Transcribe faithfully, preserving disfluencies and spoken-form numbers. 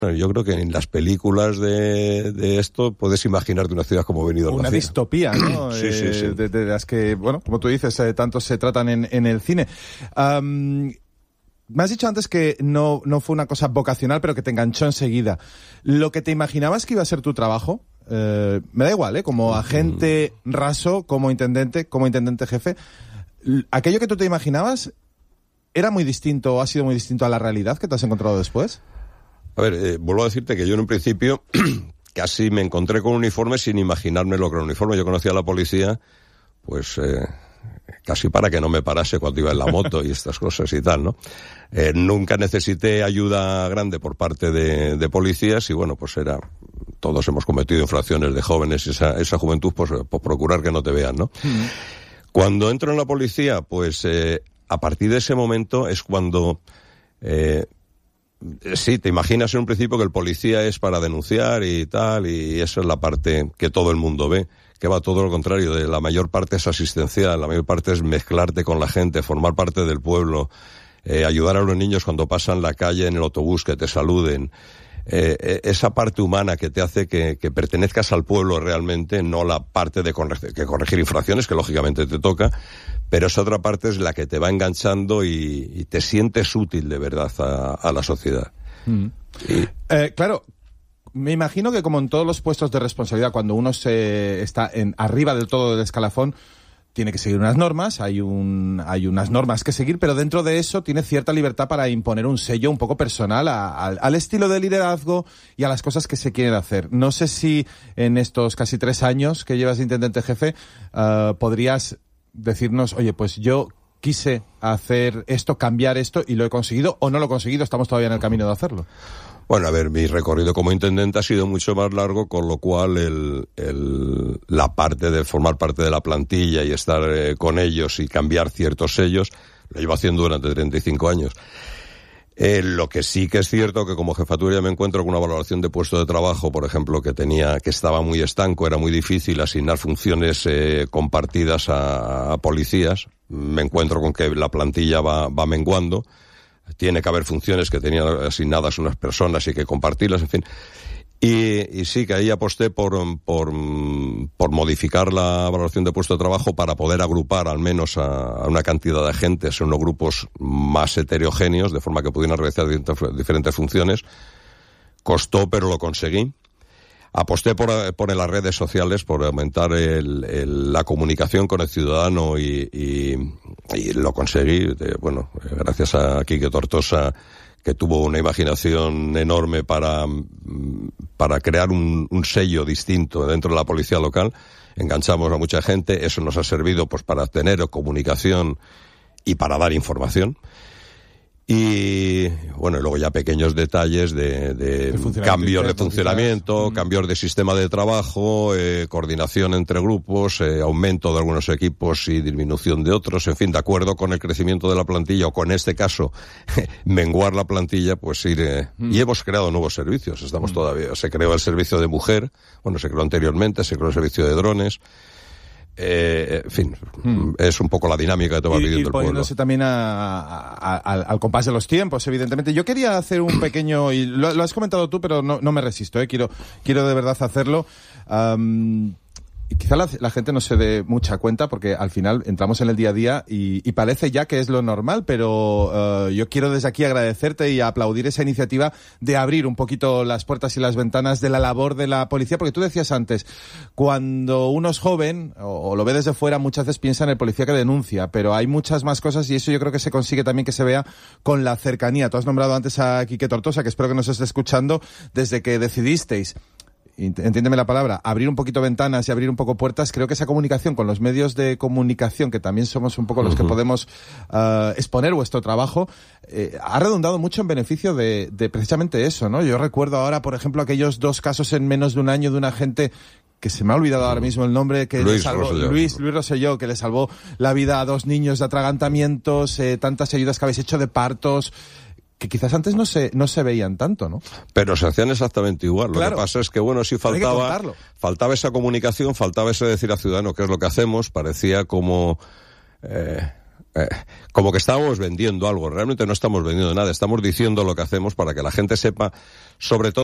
Yo creo que en las películas de, de esto puedes imaginarte una ciudad como Benidorm. Una distopía, ¿no? sí, sí, sí. Eh, de, de las que, bueno, como tú dices, eh, tanto se tratan en, en el cine. Um, me has dicho antes que no, no fue una cosa vocacional, pero que te enganchó enseguida. ¿Lo que te imaginabas que iba a ser tu trabajo? Eh, me da igual, ¿eh? Como agente raso, como intendente, como intendente jefe. ¿Aquello que tú te imaginabas era muy distinto o ha sido muy distinto a la realidad que te has encontrado después? A ver, eh, vuelvo a decirte que yo en un principio casi me encontré con un uniforme sin imaginarme lo que era un uniforme. Yo conocía a la policía, pues eh, casi para que no me parase cuando iba en la moto y estas cosas y tal, ¿no? Eh, nunca necesité ayuda grande por parte de, de policías y bueno, pues era... Todos hemos cometido infracciones de jóvenes y esa, esa juventud, pues, pues procurar que no te vean, ¿no? Mm. Cuando entro en la policía, pues eh, a partir de ese momento es cuando... Eh, Sí, te imaginas en un principio que el policía es para denunciar y tal, y eso es la parte que todo el mundo ve, que va todo lo contrario, de la mayor parte es asistencial, la mayor parte es mezclarte con la gente, formar parte del pueblo, eh, ayudar a los niños cuando pasan la calle en el autobús, que te saluden, eh, esa parte humana que te hace que, que pertenezcas al pueblo realmente, no la parte de corregir, que corregir infracciones, que lógicamente te toca, pero esa otra parte es la que te va enganchando y, y te sientes útil de verdad a, a la sociedad. Mm. Y... Eh, claro, me imagino que como en todos los puestos de responsabilidad, cuando uno se está en arriba del todo del escalafón, tiene que seguir unas normas, hay un hay unas normas que seguir, pero dentro de eso tiene cierta libertad para imponer un sello un poco personal a, a, al estilo de liderazgo y a las cosas que se quieren hacer. No sé si en estos casi tres años que llevas de intendente jefe uh, podrías decirnos, oye, pues yo quise hacer esto, cambiar esto y lo he conseguido, o no lo he conseguido, estamos todavía en el camino de hacerlo. Bueno, a ver, mi recorrido como intendente ha sido mucho más largo, con lo cual el, el, la parte de formar parte de la plantilla y estar eh, con ellos y cambiar ciertos sellos, lo llevo haciendo durante treinta y cinco años. Eh, lo que sí que es cierto que como jefatura ya me encuentro con una valoración de puesto de trabajo, por ejemplo, que tenía, que estaba muy estanco, era muy difícil asignar funciones eh, compartidas a, a policías. Me encuentro con que la plantilla va, va menguando. Tiene que haber funciones que tenían asignadas unas personas y que compartirlas, en fin. Y, y sí que ahí aposté por, por, por modificar la valoración de puesto de trabajo para poder agrupar al menos a, a una cantidad de agentes en unos grupos más heterogéneos, de forma que pudieran realizar diferentes funciones. Costó, pero lo conseguí. Aposté por, por en las redes sociales, por aumentar el, el, la comunicación con el ciudadano y, y, y lo conseguí. De, bueno, gracias a Quique Tortosa, que tuvo una imaginación enorme para, para crear un, un sello distinto dentro de la policía local. Enganchamos a mucha gente, eso nos ha servido pues para tener comunicación y para dar información. Y bueno, luego ya pequeños detalles de, de cambios de funcionamiento, quizás. cambios de sistema de trabajo, eh, coordinación entre grupos, eh, aumento de algunos equipos y disminución de otros, en fin, de acuerdo con el crecimiento de la plantilla, o con este caso, menguar la plantilla, pues ir, eh, mm. y hemos creado nuevos servicios, estamos mm. todavía, se creó el servicio de mujer, bueno, se creó anteriormente, se creó el servicio de drones. Eh, en fin, hmm. es un poco la dinámica que te va pidiendo el pueblo. Y poniéndose también a, a, a, al, al compás de los tiempos, evidentemente. Yo quería hacer un pequeño, y lo, lo has comentado tú, pero no, no me resisto, ¿eh? quiero, quiero de verdad hacerlo. Um, Y quizá la, la gente no se dé mucha cuenta porque al final entramos en el día a día y, y parece ya que es lo normal, pero uh, yo quiero desde aquí agradecerte y aplaudir esa iniciativa de abrir un poquito las puertas y las ventanas de la labor de la policía, porque tú decías antes, cuando uno es joven o, o lo ve desde fuera, muchas veces piensa en el policía que denuncia, pero hay muchas más cosas y eso yo creo que se consigue también que se vea con la cercanía. Tú has nombrado antes a Quique Tortosa, que espero que nos esté escuchando, desde que decidisteis, entiéndeme la palabra, abrir un poquito ventanas y abrir un poco puertas. Creo que esa comunicación con los medios de comunicación, que también somos un poco los uh-huh. que podemos uh, exponer vuestro trabajo, eh, ha redundado mucho en beneficio de, de precisamente eso, ¿no? Yo recuerdo ahora, por ejemplo, aquellos dos casos en menos de un año de una gente que se me ha olvidado ahora mismo el nombre, que Luis le salvó, Rosselló. Luis, Luis Rosselló, que le salvó la vida a dos niños de atragantamientos, eh, tantas ayudas que habéis hecho de partos, que quizás antes no se no se veían tanto, ¿no? Pero se hacían exactamente igual. Lo claro. que pasa es que, bueno, sí faltaba faltaba esa comunicación, faltaba ese decir al ciudadano qué es lo que hacemos. Parecía como... Eh, eh, como que estábamos vendiendo algo. Realmente no estamos vendiendo nada, estamos diciendo lo que hacemos para que la gente sepa, sobre todo,